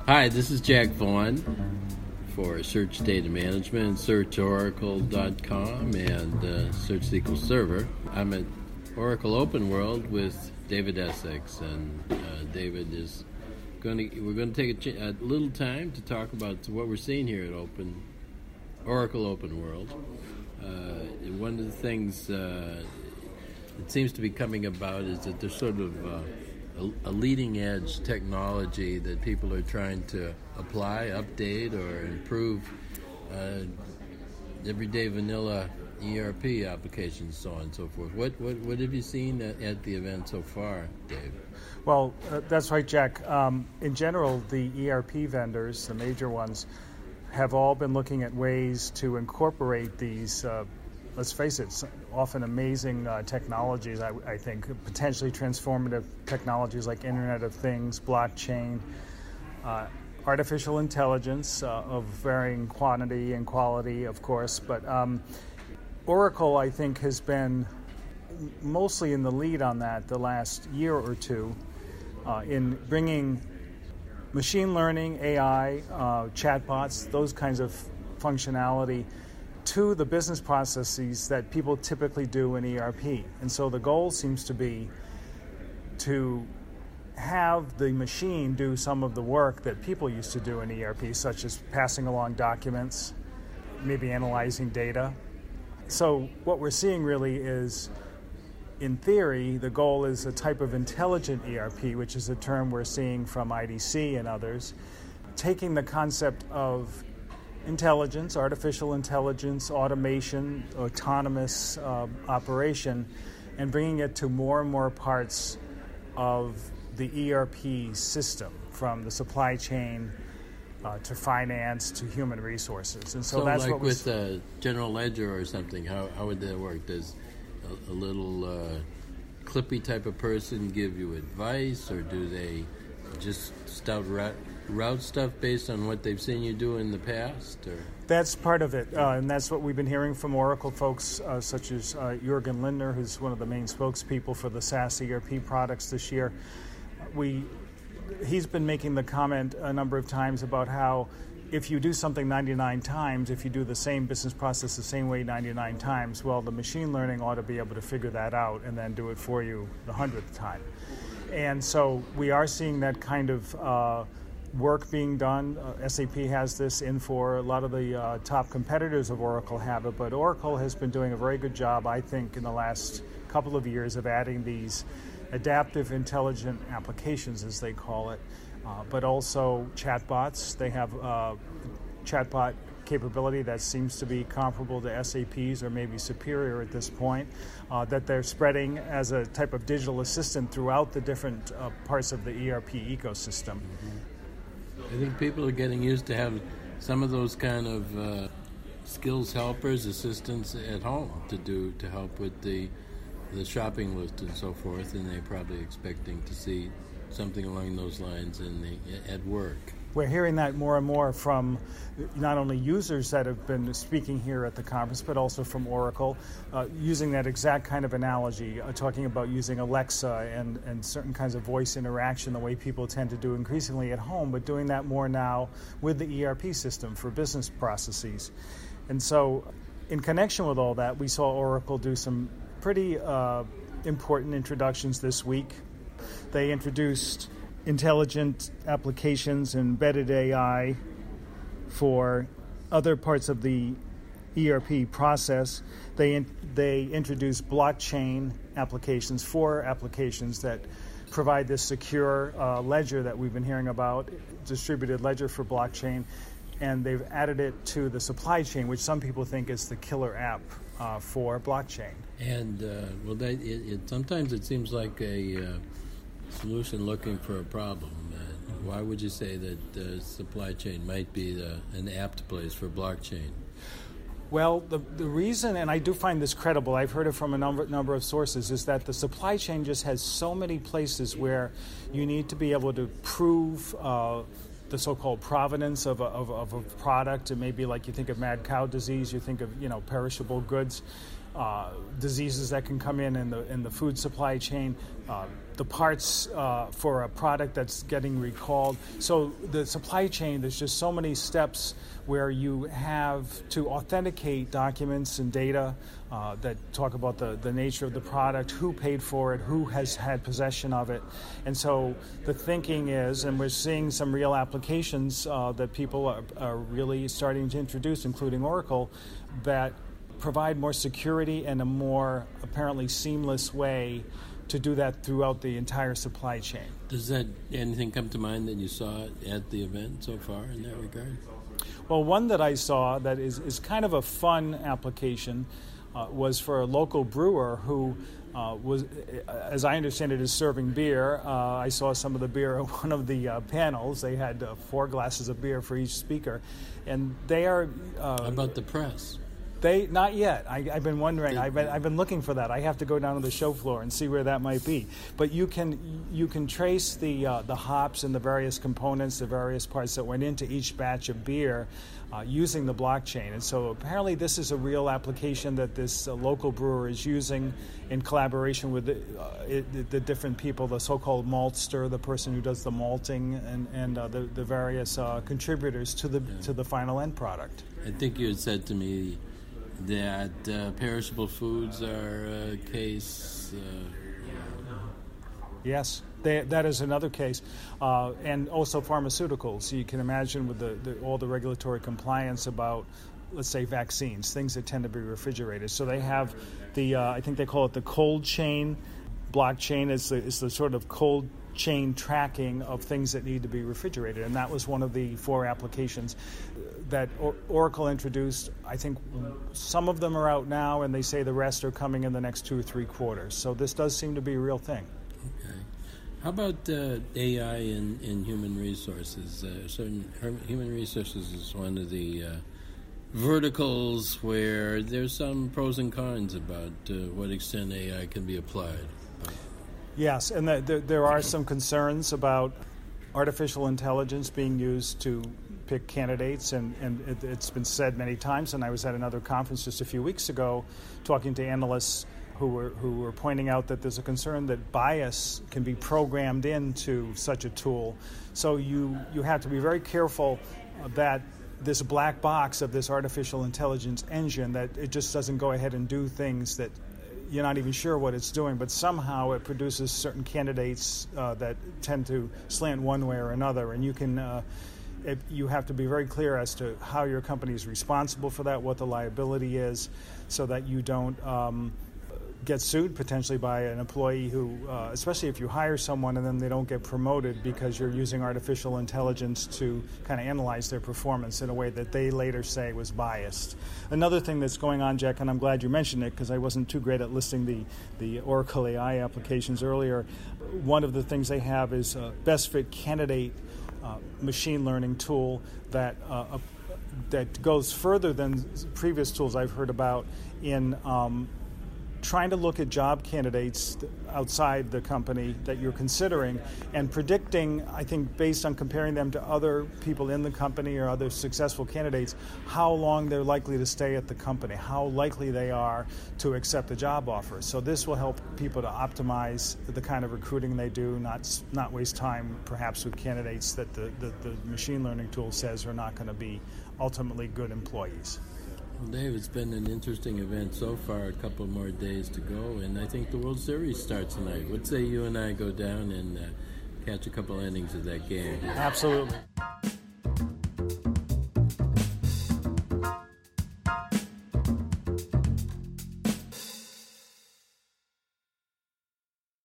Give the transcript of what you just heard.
Hi, this is Jack Vaughn for Search Data Management, SearchOracle.com, and Search SQL Server. I'm at Oracle Open World with David Essex, and David is we're going to take a little time to talk about what we're seeing here at Oracle Open World. One of the things that seems to be coming about is that there's sort of a leading edge technology that people are trying to apply, update, or improve everyday vanilla ERP applications, so on and so forth. What have you seen at the event so far, Dave? Well, that's right, Jack. In general, the ERP vendors, the major ones, have all been looking at ways to incorporate these, let's face it, often amazing technologies, I think, potentially transformative technologies like Internet of Things, blockchain, artificial intelligence of varying quantity and quality, of course. But Oracle, I think, has been mostly in the lead on that the last year or two in bringing machine learning, AI, chatbots, those kinds of functionality to the business processes that people typically do in ERP. And so the goal seems to be to have the machine do some of the work that people used to do in ERP, such as passing along documents, maybe analyzing data. So what we're seeing really is, in theory, the goal is a type of intelligent ERP, which is a term we're seeing from IDC and others, taking the concept of intelligence, artificial intelligence, automation, autonomous operation, and bringing it to more and more parts of the ERP system, from the supply chain to finance to human resources. And so that's like what with General Ledger or something, how would that work? Does a little clippy type of person give you advice, or do they just route stuff based on what they've seen you do in the past? Or? That's part of it, and that's what we've been hearing from Oracle folks such as Jürgen Lindner, who's one of the main spokespeople for the SaaS ERP products this year. He's been making the comment a number of times about how if you do something 99 times, if you do the same business process the same way 99 times, well, the machine learning ought to be able to figure that out and then do it for you the 100th time. And so we are seeing that kind of work being done. SAP has this, Infor, a lot of the top competitors of Oracle have it, but Oracle has been doing a very good job, I think, in the last couple of years of adding these adaptive intelligent applications, as they call it, but also chatbots. They have chatbot capability that seems to be comparable to SAP's or maybe superior at this point, that they're spreading as a type of digital assistant throughout the different parts of the ERP ecosystem. I think people are getting used to have some of those kind of skills helpers, assistants at home to help with the shopping list and so forth, and they're probably expecting to see something along those lines at work. We're hearing that more and more from not only users that have been speaking here at the conference, but also from Oracle, using that exact kind of analogy, talking about using Alexa and certain kinds of voice interaction, the way people tend to do increasingly at home, but doing that more now with the ERP system for business processes. And so in connection with all that, we saw Oracle do some pretty important introductions this week. They introduced intelligent applications, embedded AI for other parts of the ERP process. They introduced blockchain applications, for applications that provide this secure ledger that we've been hearing about, distributed ledger for blockchain, and they've added it to the supply chain, which some people think is the killer app for blockchain. And sometimes it seems like a solution looking for a problem. Why would you say that supply chain might be an apt place for blockchain? Well, the reason, and I do find this credible, I've heard it from a number of sources, is that the supply chain just has so many places where you need to be able to prove the so-called provenance of a product. It may be like you think of mad cow disease, you think of perishable goods. diseases that can come in the food supply chain, the parts for a product that's getting recalled. So the supply chain, there's just so many steps where you have to authenticate documents and data that talk about the nature of the product, who paid for it, who has had possession of it. And so the thinking is, and we're seeing some real applications that people are really starting to introduce, including Oracle, that provide more security and a more apparently seamless way to do that throughout the entire supply chain. Does that anything come to mind that you saw at the event so far in that regard? Well, one that I saw that is kind of a fun application was for a local brewer who was, as I understand it, is serving beer. I saw some of the beer at one of the panels. They had 4 glasses of beer for each speaker, and they are. How about the press? Not yet. I've been wondering. I've been looking for that. I have to go down to the show floor and see where that might be. But you can trace the hops and the various components, the various parts that went into each batch of beer using the blockchain. And so apparently this is a real application that this local brewer is using in collaboration with the different people, the so-called maltster, the person who does the malting, and the various contributors to the final end product. I think you had said to me that perishable foods are a case. Yes, that is another case, and also pharmaceuticals. You can imagine with all the regulatory compliance about, let's say, vaccines, things that tend to be refrigerated. So they have I think they call it the cold chain blockchain. Is the sort of cold chain tracking of things that need to be refrigerated, and that was one of the 4 applications that Oracle introduced. I think some of them are out now, and they say the rest are coming in the next 2 or 3 quarters. So this does seem to be a real thing. Okay. How about AI in human resources? Human resources is one of the verticals where there's some pros and cons about what extent AI can be applied. Yes, and there are some concerns about artificial intelligence being used to pick candidates, and it's been said many times, and I was at another conference just a few weeks ago talking to analysts who were pointing out that there's a concern that bias can be programmed into such a tool. So you have to be very careful that this black box of this artificial intelligence engine, that it just doesn't go ahead and do things that you're not even sure what it's doing, but somehow it produces certain candidates that tend to slant one way or another, and you have to be very clear as to how your company is responsible for that, what the liability is, so that you don't get sued potentially by an employee who, especially if you hire someone and then they don't get promoted because you're using artificial intelligence to kind of analyze their performance in a way that they later say was biased. Another thing that's going on, Jack, and I'm glad you mentioned it because I wasn't too great at listing the Oracle AI applications earlier. One of the things they have is a best fit candidate machine learning tool that goes further than previous tools I've heard about in trying to look at job candidates outside the company that you're considering and predicting, I think, based on comparing them to other people in the company or other successful candidates, how long they're likely to stay at the company, how likely they are to accept a job offer. So this will help people to optimize the kind of recruiting they do, not waste time perhaps with candidates that the machine learning tool says are not going to be ultimately good employees. Well, Dave, it's been an interesting event so far, a couple more days to go, and I think the World Series starts tonight. What say you and I go down and catch a couple innings of that game? Absolutely.